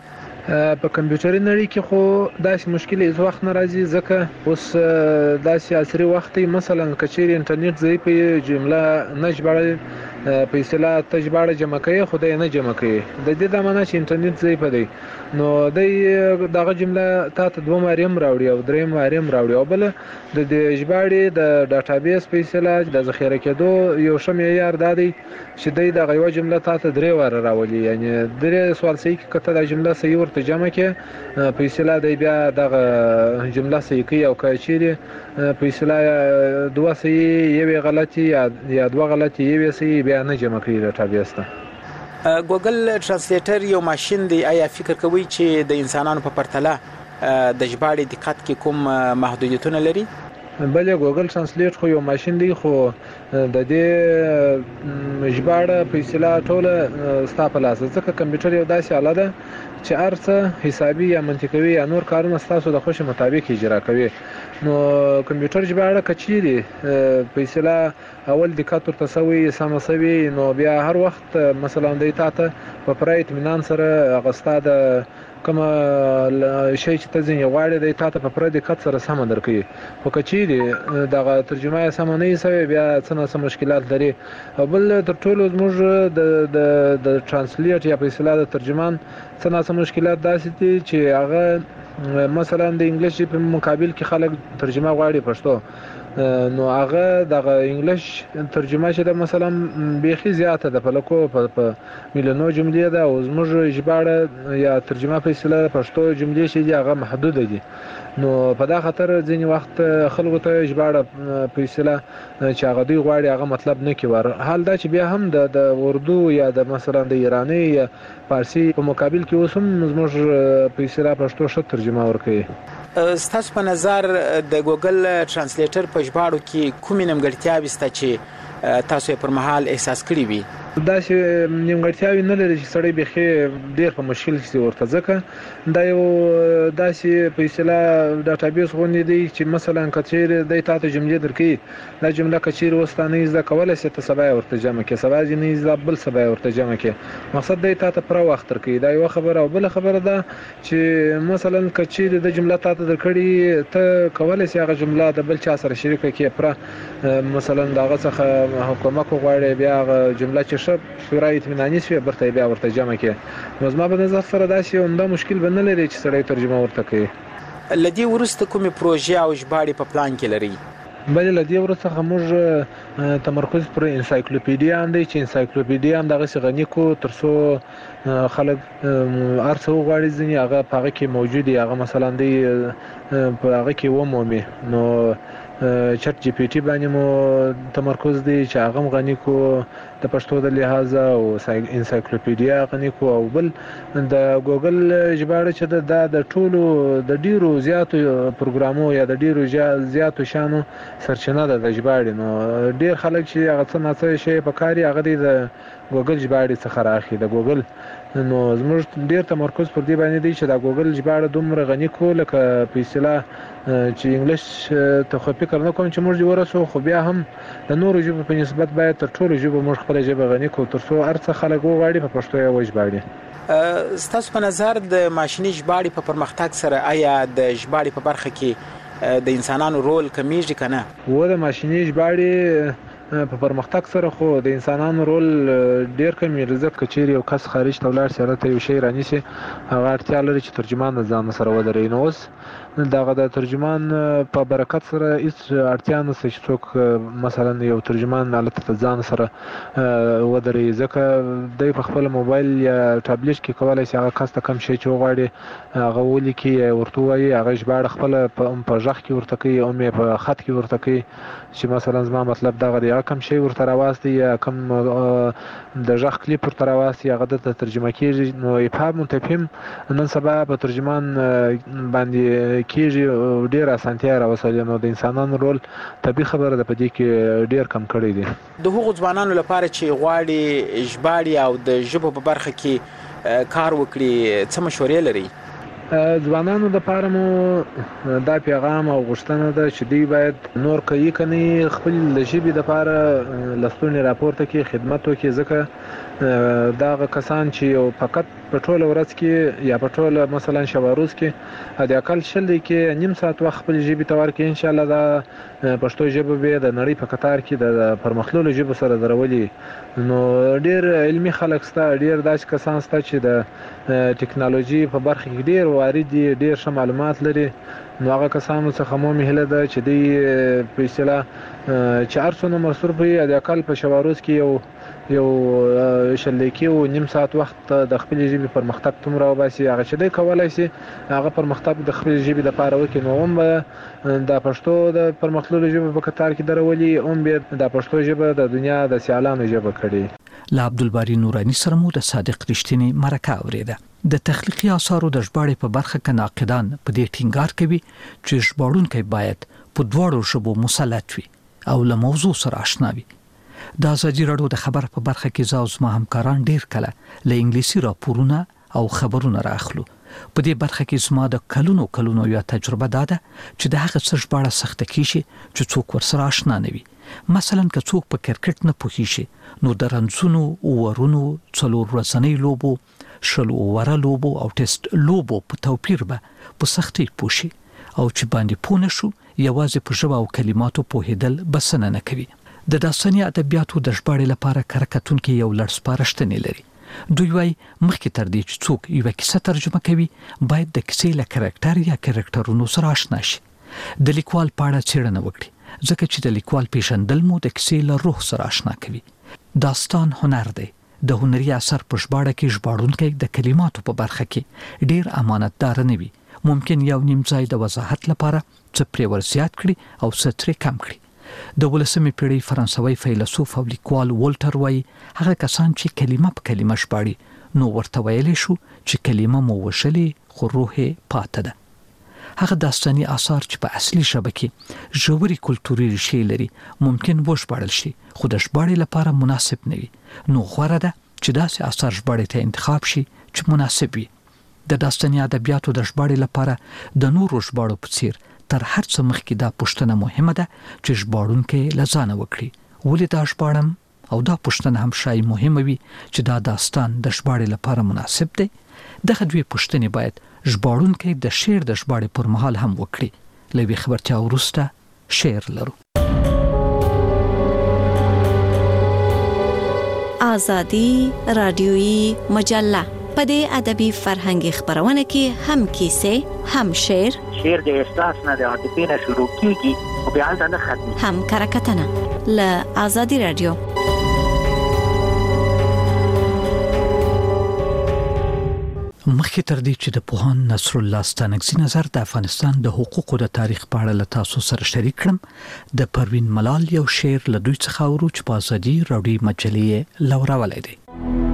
په کمپیوټري نړۍ کې خو داسې مشکل هیڅ وخت نه راځي، ځکه اوس داسې عصري وخت دی، مثلا که چیرې انټرنیټ ضعیف وي، جمله نه ژباړل په اصطلاح ته ژباړه جمع کوي خو د نه جمع کوي د دې د معنا چې انټرنیټ ځای په دی نو د دغه جمله تاسو دوه مریم راوړي او درې مریم راوړي او بل د دې ژباړې د ډاټابیس په اصطلاح د ذخیره کېدو یو شمه معیار دی چې د دغه یو جمله تاسو درې واره راولي یعنی درې سوال صحیح کته د جمله صحیح ورته جمع کې په اصطلاح د بیا دغه جمله صحیح کوي او کچيري په اصطلاح دوه صحیح یو غلطي یا دوه غلطي یو صحیح بیا نه جمع کوي ډاټابیس ته ګوګل ترانسلیټر یو ماشين دی آیا فکر کوي چې د انسانانو په پرتله د ژباړې دقت کې کوم محدودیتونه لري بلې ګوګل ترانسلیټ خو یو ماشين دی خو د دې ژباړه په اصطلاح ټوله ستاسو په لاس ځکه کمپیوټر یو داسې آله ده چې ارڅه حسابي یا منطقي یا نور کارونه تاسو د خوښ مطابق اجرا کوي نو کمپیوټر ژباړه کچيري په اصطلاح اول دقت ورته سوي سمسوي نو بیا هر وخت مثلا د تاسو په پرای اطمینان سره غستا د کوم شي چې تاسو یې غواړئ د تاسو په پرای دقت سره سم درکې خو کچيري دغه ترجمه یې سم نه سوي بیا څنګه سم مشکلات لري او بل تر ټولو موږ د د د ترانسلیټ یا په اصطلاح د ترجمان څنګه سم مشکلات داسې دي چې هغه مثلا د انګلیسي په مقابل کې خلک ترجمه غواړي پښتو نو هغه د انګلیش ترجمه چې د مثلا بيخي زیاته د فلکو په میلیونو جملې ده او زموږ ژباړه یا ترجمه په اصطلاح پښتو جملې چې هغه محدود دي نو په دا خاطر ځینې وخت خلکو ته ژباړه په اصطلاح چې هغه دوی غواړي هغه مطلب نه کوي حال دا چې بیا هم د اردو یا د مثلا د ایرانی یا فارسی په مقابل کې اوسم زموږ په اصطلاح پښتو ښه ترجمه ورکوي ستاسو په نظر د ګوګل ترانسلیټر په ژباړو کې کومې نیمګړتیاوې شته چې تاسو یې پر مهال احساس کړی وي دا چې نیمګړتیاوې نه لري چې سړی بيخي ډېر په مشکل کې ورته ځکه دا یو داسې په اصطلاح ډاټابیس غونډې دی چې مثلا کچیر د تاسو جملې درکې دا جمله کچیر وستانه زده کولای شي ته سبا ورته جمع کې سبا ځینې زده بل سبا ورته جمع کې مقصد دی تاسو پر وخت درکې دا یو خبره او بل خبره ده چې مثلا کچیر د جمله تاسو درکړي ته کولای شي هغه جمله د بل چا سره شریک کې پر مثلا دغه څخه حکومت غواړي بیا جمله چې شپ شورای اطمیناني شوی برته بیا ورته جمع کې نو زما په نظر سره دا شی همدا مشکل بنه لري چې سړی ترجمه ورته کوي لدی ورسته کومه پروژه او ژباړې په پلان کې لري بل لدی ورسته موږ تمرکز پر انسایکلوپیډیا اندې چې انسایکلوپیډیا هم دغه غنی کو ترسو خلک ارڅو غواړي ځنی هغه په هغه کې موجود دی هغه مثلا دی په هغه کې و مومي نو چټ جی پی ټی باندې مو تمرکز دی چې هغه غنی کو د پښتو د لحاظه او انسایکلوپیډیا غنی کو او بل د ګوګل ژباړه چې د د ټولو د ډیرو زیاتو پروګرامو یا د ډیرو زیاتو شانو سرچینه ده د ژباړې نو ډیر خلک چې هغه څه نه څه شي په کاري هغه د ګوګل ژباړې څخه راخي د ګوګل نو زموږ ډیر تمرکز پر دې باندې دی چې د ګوګل ژباړه دومره غنی کو لکه په اصطلاح چې انګلیش ته خو فکر نه کوم چې موږ ورسو خو بیا هم د نورو ژبو په نسبت باید تر ټولو ژبو موږ خپل ژبه غنی کو تر څو ارڅ خلک وغواړي په پښتو یې وژباړي ستاسو په نظر د ماشيني ژباړې په پرمختګ سره آیا د ژباړې په برخه کې د انسانانو رول کمیږي کنه و د ماشيني ژباړې په پرمختګ سره خو د انسانانو رول ډیر کم رزق کچيري او کس خارج ته ولاړ سره ته یو شی رانیسي هغه اړتیا لري چې ترجمان ځان سره ودرې نو اوس دغه د ترجمان په برکت سره هیڅ اړتیا نشته چې څوک مثلا یو ترجمان حالت ته ځان سره ودرې ځکه د خپل موبایل یا ټابلیټ کې کولای شي هغه کس ته کم شي چې وغواړي هغه ولیکي ورته وایي هغه ژباړه خپل په ژغ کې ورته کوي او مې په خط کې ورته کوي چې مثلا زما مطلب دغه دی کم شي ورته راوستي یا کم د ژغ کلیپ ورته راوستي هغه د ترجمه کیږي نو افهام متفهم نن سبا په ترجمان باندې کیږي ډیر اسانتیا راوصل نو د انسانانو رول طبي خبره ده په دې کې ډیر کم کړی دی د هغو ځوانانو لپاره چې غواړي ژباړې او د ژبو په برخه کې کار وکړي څه مشورې لري ځوانانو د لپاره مو دا پیغام او غوښتنه ده چې دوی باید نور کوي کني خپل د ژبې د لپاره لستونی راپورته کې خدمت وکړي ځکه دا کسان چې یو فقط په ټوله ورځ کې یا په ټوله مثلا شواروز کې د اقل شل دقیقې نیم ساعت وخت خپل ژبې ته ورکړي ان شاء الله دا پښتو ژبه به د نړۍ په قطار کې د پرمختللو ژبو سره درولي. نو ډیر علمي خلک ستا ډیر داسې کسان ستا چې د ټکنالوژي په برخه کې ډیر وارد دي ډیر ښه معلومات لري. نو هغه کسانو څخه مو مهله ده چې دوی په اصطلاح چې هر څونه مصروف وي د اقل په شواروز کې یو یو شل دقیقې او نیم ساعت وخت د خپل ژبې پرمختګ تومره وباسي. هغه چې دوی کولی شي هغه پرمختګ د خپل ژبې لپاره وکړي نو هم به د پښتو د پرمختللو ژبو په قطار کې درولي هم به د پښتو ژبه د دنیا د سیالانو ژبه کړي. له عبدالباري نوراني سره مو د صادق رښتینی مرکه اوریده. د تخلیقي آثارو د ژباړې په برخه کې ناقدان په دې ټینګار کوي چې ژباړونکی باید په دواړو ژبو مسلط وي او له موضوع سره آشنا وي. د ازادي راډیو د خبر په برخه کې زاو زما همکاران ډیر کله له انګلیسي راپورونه او خبرونه راخلو. په دې برخه کې زما د کلونو کلونو یو تجربه ده چې د هغه څه ژباړه سخته کیږي چې څوک ورسره آشنا نه وي. مثلا که څوک په کرکټ نه پوهیږي نو د رنځونو او ورونو څلور ورځنۍ لوبو شلو وره لوبو او ټیسټ لوبو په توپیر به په سختۍ پوښي او چې باندې پونه شو یوازې په ژبه او کلماتو پوهیدل بسنه نه کوي. د داستاني ادبیاتو د ژباړې لپاره کارکتونکو یو لړ سپارښتنې لري. دوی وايي مخکې تر دې چې څوک یو کیسه ترجمه کوي باید د کیسې له کریکټر یا کریکټرونو سره آشنا شي. د لیکوال په اړه څېړنه وکړي ځکه چې د لیکوال پیژندل مو د کیسې له روح سره آشنا کوي. داستان هنر دی. د هنري اثر په ژباړه کې ژباړونکی د کلماتو په برخه کې ډیر امانتدار نه وي. ممکن یو نیم ځای د وضاحت لپاره څه پرې ور زیات کړي او څه ترې کم کړي. د ولسمې پیړۍ فرانسوي فیلسوف او لیکوال والټر وایي هغه کسان چې کلمه په کلمه ژباړي نو ورته ویلی شو چې کلمه مو وشلې خو روح پاتې ده. هغه داستاني آثار چې په اصلي ژبه کې ژورې کلتوري ریښې لري ممکن وژباړل شي خو د ژباړې لپاره مناسب نه وي. نو غوره ده چې داسې آثار ژباړې ته انتخاب شي چې مناسب وي. د داستاني ادبیاتو د ژباړې لپاره د نورو ژباړو په څیر تر هر څه مخکې دا پوښتنه مهمه ده چې ژباړونکی له ځانه وکړي ولې دا ژباړم او دا پوښتنه هم شای مهمه وي چې دا داستان د ژباړې لپاره مناسب دی. دغه دوی پوښتنې باید ژباړونکی د شعر د ژباړې پر مهال هم وکړي. له یوې خبرتیا وروسته شعر لرو. آزادي رادیویي مجله په دې ادبي فرهنګي خبرونه کې هم کیسې هم شعر شعر د احساس نه د عاطفې نه شروع کیږي او بیا ځنه ختمي هم کرکټنه ل آزادي رادیو. مخکې تر دې چې د پوهان نصر الله ستانکزي نظر د افغانستان د حقوقو د تاریخ په اړه له تاسو سره شریک کړم د پروین ملال یو شعر له دوی څخه اورو چې په آزادي راډیو مجلې لوراولې دی.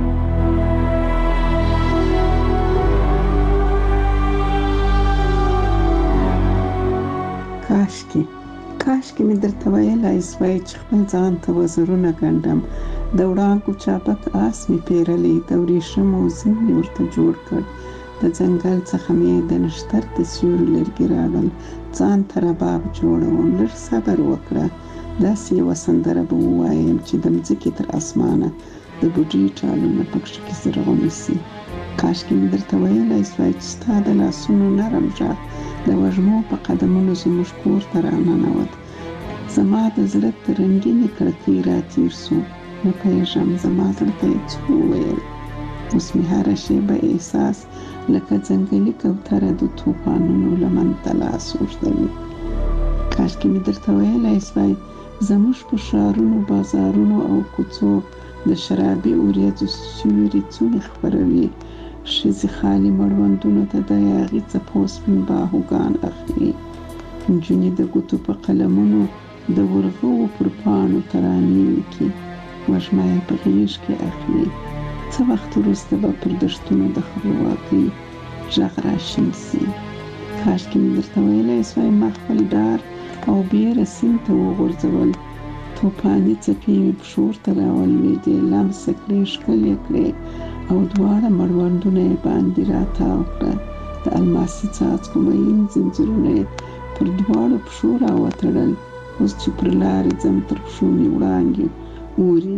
کاشکي کاشکي مې درته ویلای سوای چې خپل ځان ته وزرونه ګنډم د وړانګو چابک آس مې پیرلی د ورېښمو زین مې ورته جوړ کړ د ځنګل څخه مې د نښتر د سیوري لرګي راغل ځان ته رباب جوړوم لږ صبر وکړه داسې یوه سندره به ووایم چې د مځکې تر اسمانه د بوډۍ ټالونه پکښې کې زرغونې سي. کاشکي مې درته ویلای سوای چې ستا د لاسونو نرم غږ د وږمو په قدمونو زموږ کور ته راننوت زما د زړه تر رنګینې کړکۍ راتېر سو نه پوهېږم زما زړه ته یې څه وویل اوس مې هره شېبه احساس لکه ځنګلي کوتره د توپانونو لمن ته لاس اوږدوي. کاشکي مې درته ویلای سوای زموږ په ښارونو بازارونو او کوڅو د شرابي وریځو سیوري څوڼې خپروي ښځې خالي مړوندونو ته د یاغي څپو سپین باهوګان اخلي نجونې د ګوتو په قلمونو د ورغوو پر پاڼو ترانې لیکي وږمه یې په غېږ کې اخلي څه وخت وروسته به پر دښتونو د خپلواکۍ غږ راشین سي. کاشکي مې درته ویلی سوای ما خپل ډار او بیره سیند ته وغورځول توپاني څپې مې پښو ورته راولوېدې لمسه کړې ښکلې کړې او دواړه مړوندونه یې باندې راتاو کړه د الماسي څاڅکو مین ځنځیرونه یې پر دواړو پښو راوتړل اوس چې پر لارې ځم تر پښو مې وړانګې اوري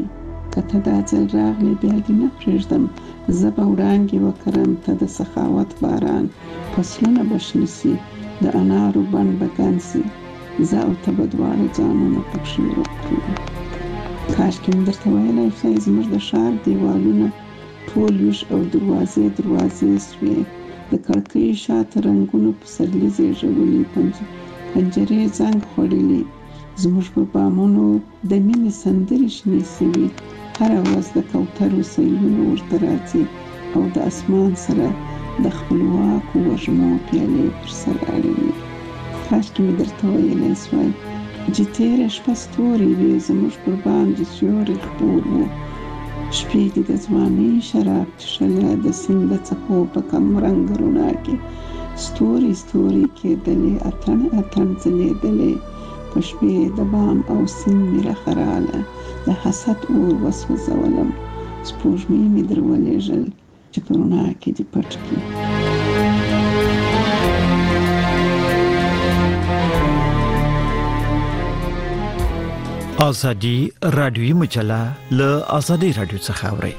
کته دا ځل راغلی بیا دې نه پرېږدم زه به وړانګې وکرم ته د سخاوت باران فصلونه بشنسي د انارو بڼ به ګن سي زه او ته به دواړه ځانونه پکښې ورک کړو. کاشکې مې درته ویلی شای زموږ د ښار دیوالونه ټول ویښ او دروازې دروازې سوې د کړکۍ شاته رنګونو پسرلي زیږولي پنجرې زنګ خوړلي زموږ په بامونو د مینې سندرې شنې سوي هره ورځ د کوترو سیلونه ورته راځي او د اسمان سره د خپلواکو وږمو پیالې پر سر اړوي. کاشکې مې درته ویلی سوای چې تېره شپه ستوري وې زموږ پر باندې سیوری خپور و شپې دې د ځوانۍ شراب څښله د سیند د څپو په کم رنګ رڼا کې ستوري ستوري کېدلې اتڼ اتڼ ځلېدلې په شپې د بام او سیند مې رخراله د حسد اور وسوځولم سپوږمۍ مې در ولېږل چې په رڼا کې دې پټ کړي. ازادي رادیوي مجله له ازادي رادیو څخه اوري.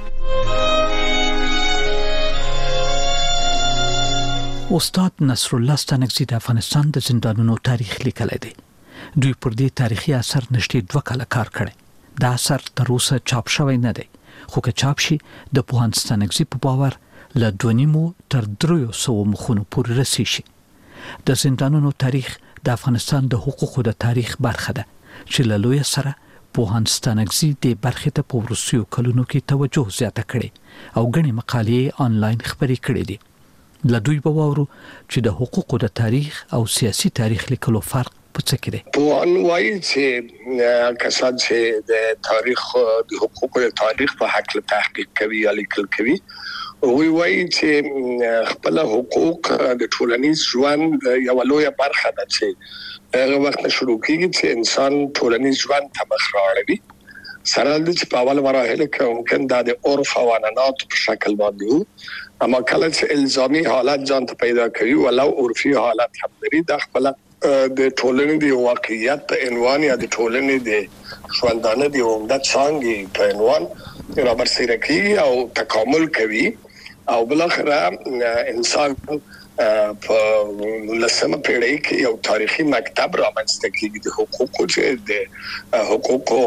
استاد نصر الله ستانکزی د افغانستان د زندانونو تاریخ لیکلی دی. دوی پر دې تاریخي اثر نشټې دوه کاله کار کړی. دا اثر تر اوسه چاپ شوی نه دی خو که چاپ شي د پوهاند ستانکزی په باور له دوه نیمو تر دریو سوو مخونو پورې رسي شي. د زندانونو تاریخ د افغانستان د حقوقو د تاریخ برخه ده چې له لوی سره پوهاند ستانکزی د برخې ته په وروستیو کلونو کې توجه زیاته کړې او غني مقالې آنلاین خبرې کړې دي. له دوی به واورو چې د حقوقو د تاریخ او سیاسي تاریخ لیکلو فرق په څه کې دی. پوهان وایي چې کسان چې د تاریخ د حقوقو د تاریخ په حق له تحقیق کوي یا لیکل کوي وی وایي چې خپل حقوق د ټولنیز ژوند یو لویه برخه ده چې هغه وخت شروع کیږي چې انسان ټولنیز ژوند ته مخ راوړي سره د چې په اول مراحل کې ممکن د عرف او عنعنات په شکل باندې وو اما کله چې الزامي حالت ځان ته پیدا کوي ولو عرفي حالت هم لري د خپل د ټولنې د واقعیت په عنوان یا د ټولنې د ژوندانه د عمده څانګې په عنوان رابرسېره کوي او تکامل کوي او بلاخره انسان په لسمه پیړۍ کې یو تاریخي مکتب رامنځته کیږي د حقوقو چې د حقوقو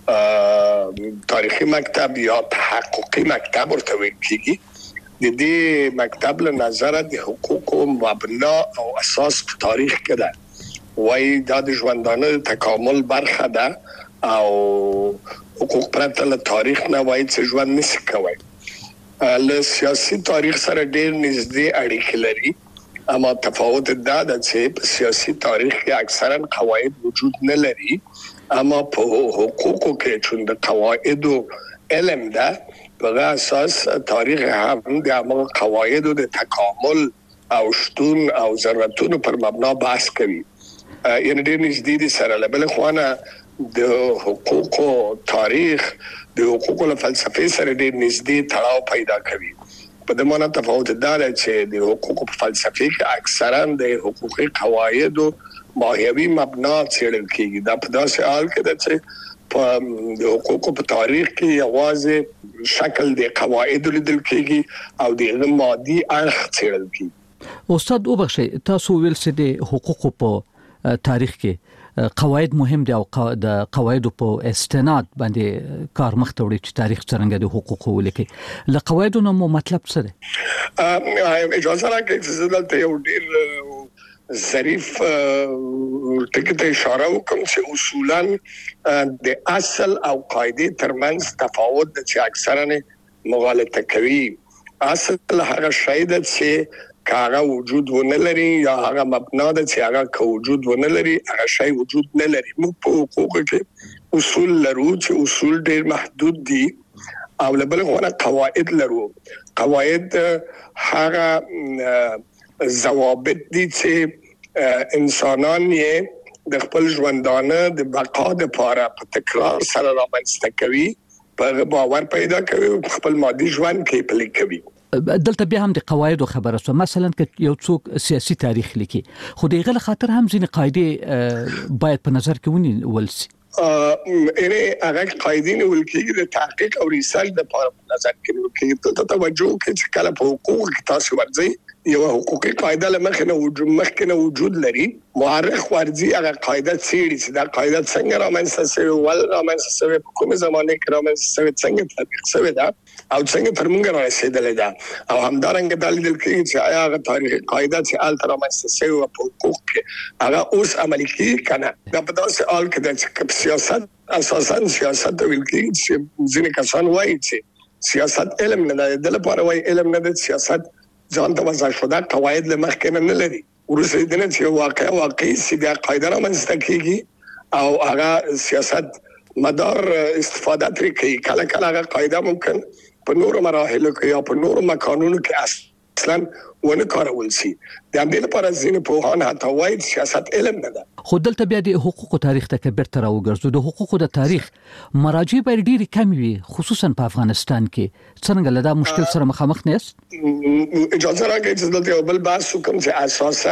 تاریخي مکتب یا تحققي مکتب ورته ویل کیږي. د دې مکتب له نظر د حقوقو مبنا او اساس په تاریخ کې ده وای دا د ژوندانه تکامل برخه ده او حقوق پرته له تاریخ نه وای چې ژوند نشي کوي. له سیاسي تاریخ سره ډېر نږدې اړیکې لري اما تفاوت دا ده چې په سیاسي تاریخ کې اکثرا قواعد وجود نه لري اما په حقوقو کې چې د قواعدو علم ده په اساس تاریخ هم د عمل قواعدو د تکامل او شتون او ضرورتونو پر مبنا بحث کوي. یعنی ډېر نږدې دي سره له بل خوانه د حقوقو تاریخ د حقوقو له فلسفې سره ډېر نږدې تړاو پیدا کوي. په دې معنی تفاوت دا دی چې د حقوقو په فلسفې کې اکثرا د حقوقي قواعدو ماهیوي مبنا څېړل کیږي. دا په داسې حال کې ده چې په د حقوقو په تاریخ کې یوازې شکل د قواعد لیدل کیږي او د مادي اړخ څېړل کیږي. استاد وبخښئ تاسو ویل چې د حقوقو په تاریخ کې قواعد مهم دي او د قواعد په استناد باندې کار مخ ته وړي چې تاریخ څنګه د حقوقو ولیکي. له قواعدو نو مطلب څه دی؟ اجازه راکړئ چې زه دلته یو ډېر ظریف ټکی ته اشاره وکم چې اصولاً د اصل او قاعده ترمنځ تفاوت د چې اکثرا مغالطه کوي. اصل هغه شی ده چې کاغه وجود ونه لري یا هغه مبنا ده چې هغه کو وجود ونه لري هغه شی وجود نه لري. موږ په حقوقو کې اصول لرو چې اصول ډېر محدود دي او له بل خوا قواعد لرو. قواعد هغه ضوابط دي چې انسانان یې د خپل ژوندانه د بقا لپاره په تکرار سره رامنځته کوي په باور پیدا کوي خپل مادي ژوند کې پلي کوي. دلته بیا هم د قواعدو خبره شو مثلا که یو څوک سیاسي تاریخ لیکي خو دغه خاطر هم ځینې قاعده باید په نظر کې ونیول شي. اره هغه قاعدین ولکې د تحقیق او ریسرچ د لپاره نظر کې کې ته توجه کې چې کله په حقوق کې تاسو ورځي یو حقوقي قاعده لمخ نه وجود مخ نه وجود لري مؤرخ ورځي هغه قاعده څېړي چې دا قاعده څنګه رامنځته شوې ول رامنځته شوې په کومه زمانه کې رامنځته شوې څنګه تطبیق شوې ده او څنګه تر موږ رسیدلې ده او همدارنګه د لیدل کې چې آیا هغه تاریخي قاعده چې ال تر رامنځته شوې په حقوق کې هغه اوس عملي کیږي کنه دا په داسې حال کې د سیاست اساسا سیاست ویل کې چې ځینې کسان وایي چې سیاست علم نه دی د لپاره وایي علم نه دی سیاست ځان ته وځه شو دا قواعد له مخکې نه لري ورسې د نه چې واقع واقعي سیده قاعده رامنځته کیږي او هغه سیاست مدار استفاده ترې کوي کله کله هغه قاعده ممکن په نورو مراحلو کې یا په نورو مکانونو کې اصلا ونه کارول شي د دې لپاره ځینې پوهان حتی وایي سیاست علم نه ده خو دلته بیا د حقوقو تاریخ ته کبر تر وګرځو د حقوقو د تاریخ مراجع به ډېری کم وي خصوصا په افغانستان کې څنګه لدا مشکل سره مخامخ نه است اجازه راکړئ چې دلته یو بل بحث وکړم چې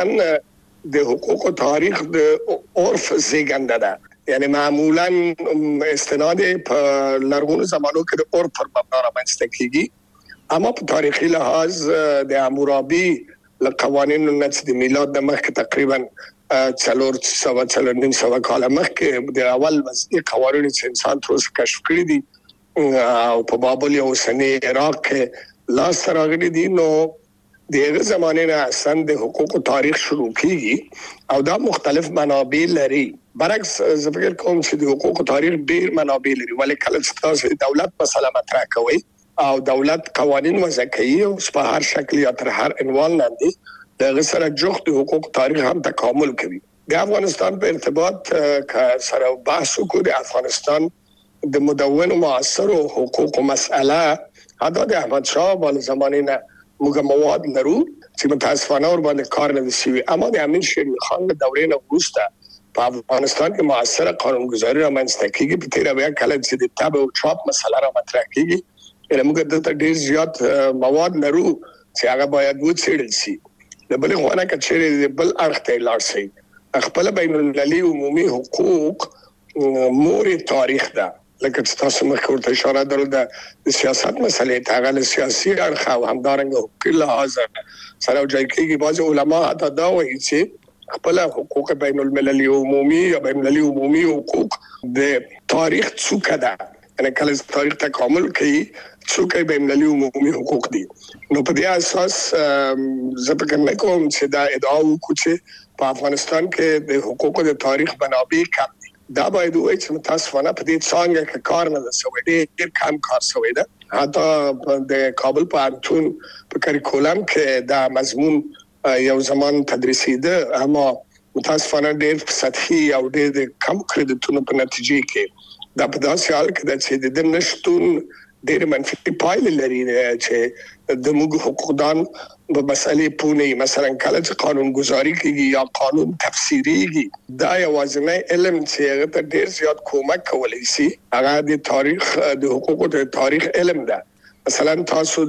اساسا د حقوقو تاریخ د عرف زیږنده ده یعنی معمولا استناد په لرغونو زمانو کې د عرف پر مبنا رامنځته کیږي اما په تاریخي لحاظ د حمورابي له قوانینو نه د میلاد د مخکې تقریبا څلور سوه څلور نیم سوه کاله مخکې د اول وضعي قوانینو چې انسان تر اوسه کشف کړي دي او په بابل او اوسني عراق کې لاس راغلي دي نو دغه زمانه نه اصلا د حقوقو تاریخ شروع کیږي او دا مختلف منابع لري برعکس زه فکر کوم چې د حقوقو تاریخ ډیر منابع لري ولې کله چې تاسو د دولت مسله مطرح کوئ او دولت قوانين وضع کوي او په هر شکل یا تر هر عنوان لاندې د غسر جوخت حقوق تاریخ هم تکامل کوي د افغانستان په ارتباط سره بحث وکړو د افغانستان د مدون معاصر حقوق مسأله هدا د احمد شاه بال زمانه نه موږ مواد لرو چې متاسفانه ور باندې کار نه شي اما د امین شیر خان د دورې نه وروسته په افغانستان کې معاصر قانونګذاري رامنځته کیږي په تیر بیا کله چې د تابع او چاپ مسله را مطرح کیږي اله موږ د ډېر زیات مواد لرو چې هغه باید وڅېړل شي د بل خو نه کچېره بل اړخ ته لاړ شي خپل بین المللي عمومي حقوق مور تاریخ ده لکه تاسو مخکې ورته اشاره درلوده د سیاست مسلې ته غل سیاسي اړخ او همدارنګه حقوق لحاظ سره ځای کېږي بعض علما حتی دا وایي چې خپل حقوق بین المللي عمومي یا بین المللي عمومي حقوق د تاریخ څوکه ده یعنی کله تاریخ تکامل کوي څوکې بین المللي عمومي حقوق دي نو په دې اساس زه فکر نه کوم چې دا ادعا وکړي چې په افغانستان کې د حقوقو د تاریخ منابع کم دي دا باید وایي چې متاسفانه په دې څنګه کې کار نه شوی ډېر کم کار شوی ده حتی د کابل په انټون په کریکولم کې دا مضمون یو زمان تدریسي ده اما متاسفانه ډېر سطحي او ډېر کم کریډټونو په نتیجه کې دا په داسې حال کې چې د نشټون ډېر منفي پایلې لري چې د موږ حقوقدان په مسلې پونه مثلا کله چې قانون گذاری کیږي یا قانون تفسیریږي دا یوازینی علم چې هغه ته ډېر زیات کومک کولی شي هغه د تاریخ د حقوقو د تاریخ علم ده مثلا تاسو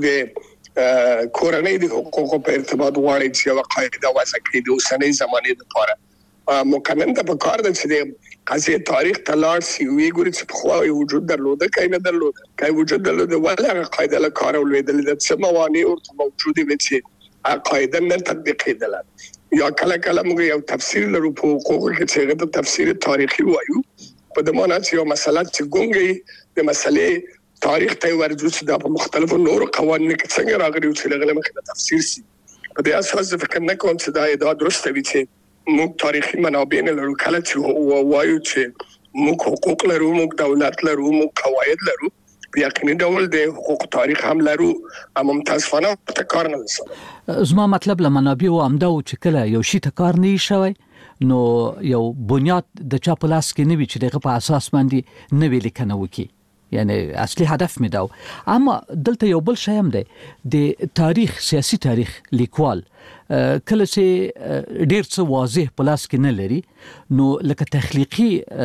د کورنۍ د حقوقو په ارتباط غواړئ چې یو قاعده وضع کړئ د اوسنۍ زمانې لپاره مقنن ته په کار ده چې د قضیه تاریخ تلاړ سی وی ګوري چې په خو وجود درلوده کای نه درلوده کای وجود درلوده ولا قاعده له کار ولېدل د څه موانع ورته موجوده وي چې قاعده نه تطبیق کېدل یا کله کله موږ یو تفسیر لرو په حقوقو کې چې د تفسیر تاریخي وایو په د معنی چې یو مسله چې ګونګي د مسلې تاریخ ته ورجو چې د مختلفو نورو قوانینو کې څنګه راغلي چې لغله مخه د تفسیر سي په دې اساس فکر نه کوم چې دا ادعا درسته وي چې موږ تاریخي منابع نه لرو کله چې وایو چې موږ حقوق لرو موږ دولت لرو موږ قواعد لرو په یقیني ډول د حقوق تاریخ هم لرو اما متاسفانه ته کار نه وسه زما مطلب له منابع او امدا او چې کله یو شی ته کار نه شوی نو یو بنیاد د چا په لاس کې نه وي چې دغه په اساس باندې نه ویل کنه وکي یعنی اصلي هدف مې دا اما دلته یو بل شی هم دی د تاریخ سیاسي تاریخ لیکوال کله چې ډیر څه واضح په لاس کې نه لري نو لکه تخلیقي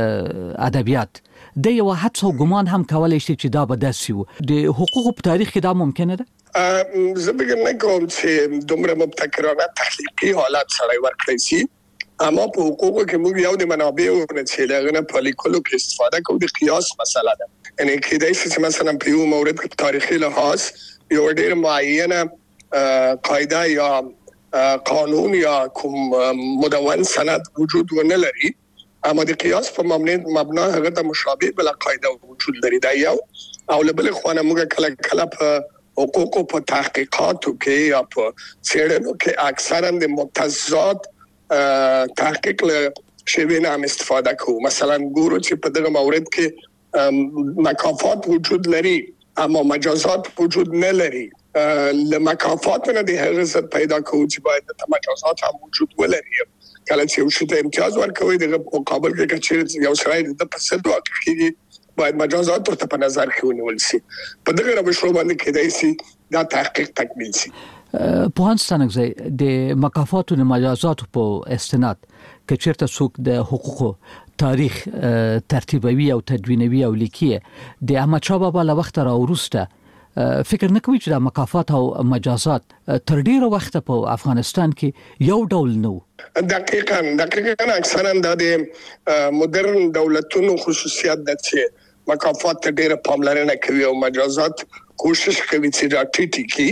ادبیات د یو هڅه او ګمان هم کولای شي چې دا به داسي وو د حقوقو په تاریخ کې دا ممکنه ده زه به نه کوم چې دومره مبتکرانه تخلیقي حالات سره ورکړی شي اما په حقوقو کې موږ یو د منابعو نه چې لغنه په لیکلو کې استفاده کوو د قیاس مسله ده. یعنی کېدای شي چې مثلا په یو مورد کې تاریخي لحاظ یو ډېر معینه قاعده یا قانون یا کوم مدون سند وجود ونه لري، اما د قیاس په مبنا هغه د مشابه بل قاعده وجود لري. دا یو او لبل خوانه موږ کله کله په حقوقو په تحقیقاتو کې یا په څېړنو کې اکثرا د متضاد تحقیق له شوی نه استفاده کوو. مثلا ګورو چې په دغه مورد کې مکافات وجود لري اما مجازات وجود نه لري. له مکافات نه د هغه څه پیدا کوو چې باید د مجازات هم وجود ولري. کله چې یو شی ته امتیاز ورکوي د مقابل کې چې یو سړی د فساد واقعي باید مجازات ورته په نظر کې ونیول شي. په دغه روشو باندې کېدای شي دا تحقیق تکمیل شي. په هانستانګ د مکافاتو او مجازاتو په استناد کې چیرته څوک د حقوقو تاریخ ترتیبوي او تدوینوي او لیکي د احمد شاه بابا له وخت را ورسته فکر نه کوي چې د مکافات او مجازات تر ډیره وخت په افغانستان کې یو ډول نو. دقیقاً دقیقاً اکثرا د مدرن دولتونو خصوصیت ده چې مکافات ته ډیره پاملرنه کوي او مجازات کوشش کوي چې راټیټي کی.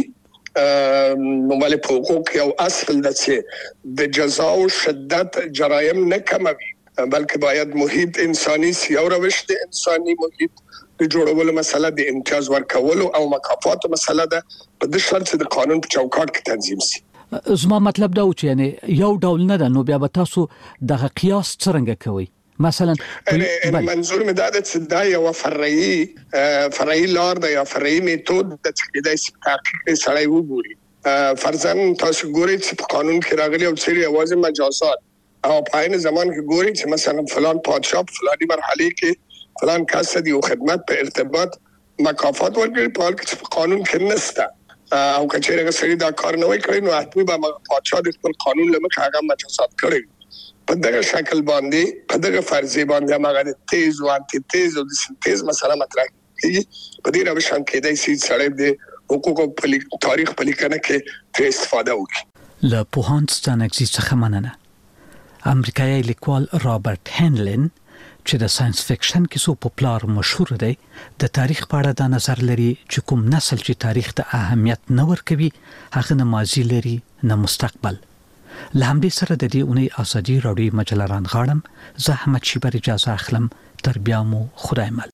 نو ولې په حقوق یو اصل ده چې د جزا او شدت جرایم نه کموي، بلکې باید محیط انساني سی او روش د انساني محیط د جوړولو مسله د امتیاز ورکولو او مکافات مسله ده په د شرط د قانون په چوکاټ کې تنظیم شي. زما مطلب دا و چې یعنی یو ډول نه ده، نو بیا به تاسو دغه قیاس څنګه کوي؟ مثلا منظور مې دا ده چې دا یو فرعي فرعي لار ده یا فرعي میتود د تحقیق تحقیق سړی وګوري. فرضاً تاسو ګورئ چې په قانون کې راغلي او چې یوازې مجازات او په عین زمان کې ګوري چې مثلا فلان پادشاه فلاني مرحله کې فلان کس د یو خدمت په ارتباط مکافات ورکړي په حال کې په قانون کې نشته او کچېرې سړي دا کار نه وای کړی نو حتمي به پادشاه د خپل قانون لمخ هغه مجازات کړی. په دغه شکل باندې په دغه فرضیه باندې هغه د تیز او انټي تیز او د سنتیز مسله مطرح کیږي. په دې روش هم کېدای شي سړی د حقوقو په تاریخ په لیکنه کې تر استفاده وکړي. له پوهانستانګزي څخه مننه. امریکایي لیکوال رابرټ هنلن چې د ساينس فکشن کې سو پاپولار مشهور دی د تاریخ په اړه د نظر لري چې کوم نسل چې تاریخ ته اهمیت نه ورکوي هغه نه ماضي لري نه مستقبل. له همدې سره د دې اونۍ ازادي راډیو مجله رانغاړم. زه احمد شیبر اجازه اخلم. تر بیا مو خدای مل.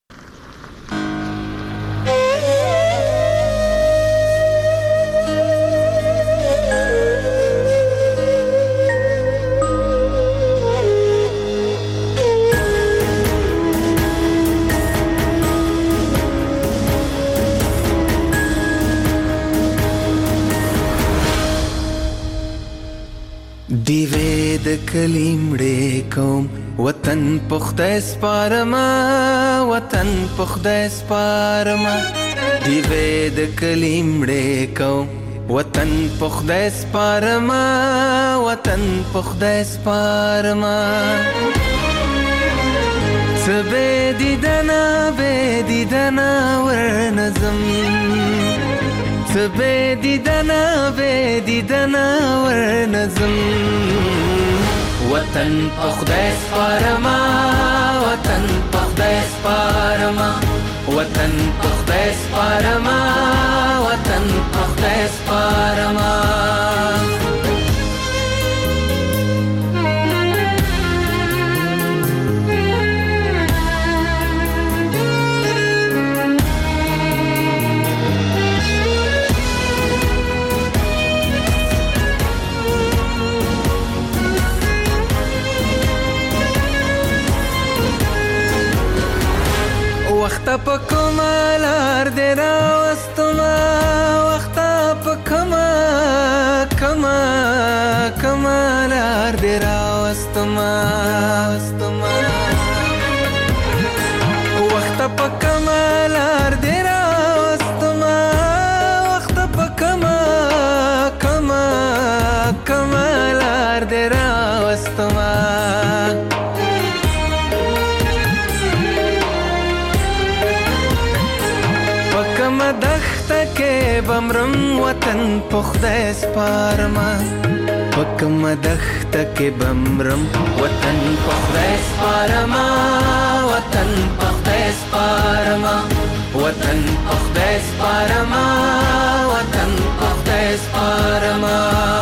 دیوې د کلیمړې کوم وطن پخته سپارما وطن پخته سپارما دیوې د کلیمړې کوم وطن پخته سپارما وطن پخته سپارما سبه دیدنا به دیدنا ورنظم سبه دیدنا به دیدنا ورنظم وطن پخده سپارما وطن پخده سپارما وطن پخده سپارما وطن پخده سپارما وخت په کمالار دې راوستما وخت په کما کما کمالار دې راوستما وخت په کمالار دې راوستما وخت په کما کما کمالار دې راوستما دخته کې بمرم وطن پخده سپارما پکم دخت کې بمرم وطن په خدای سپارما وطن په خدای سپارما وطن په خدای سپارما وطن په خدای سپارما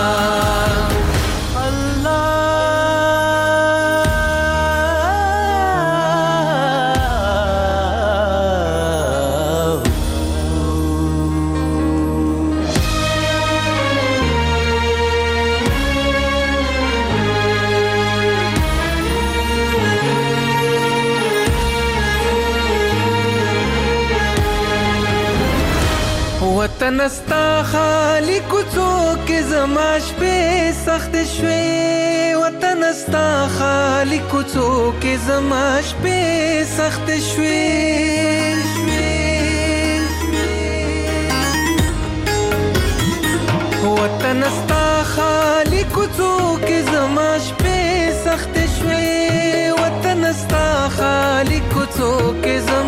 وطن استا خالی کوڅو کې زما شپې سخت شوي وطن استا خالی کوڅو کې زما شپې سخت شوي وطن استا خالی کوڅو کې زما شپې سخت شوي وطن استا خالی کوڅو کې زما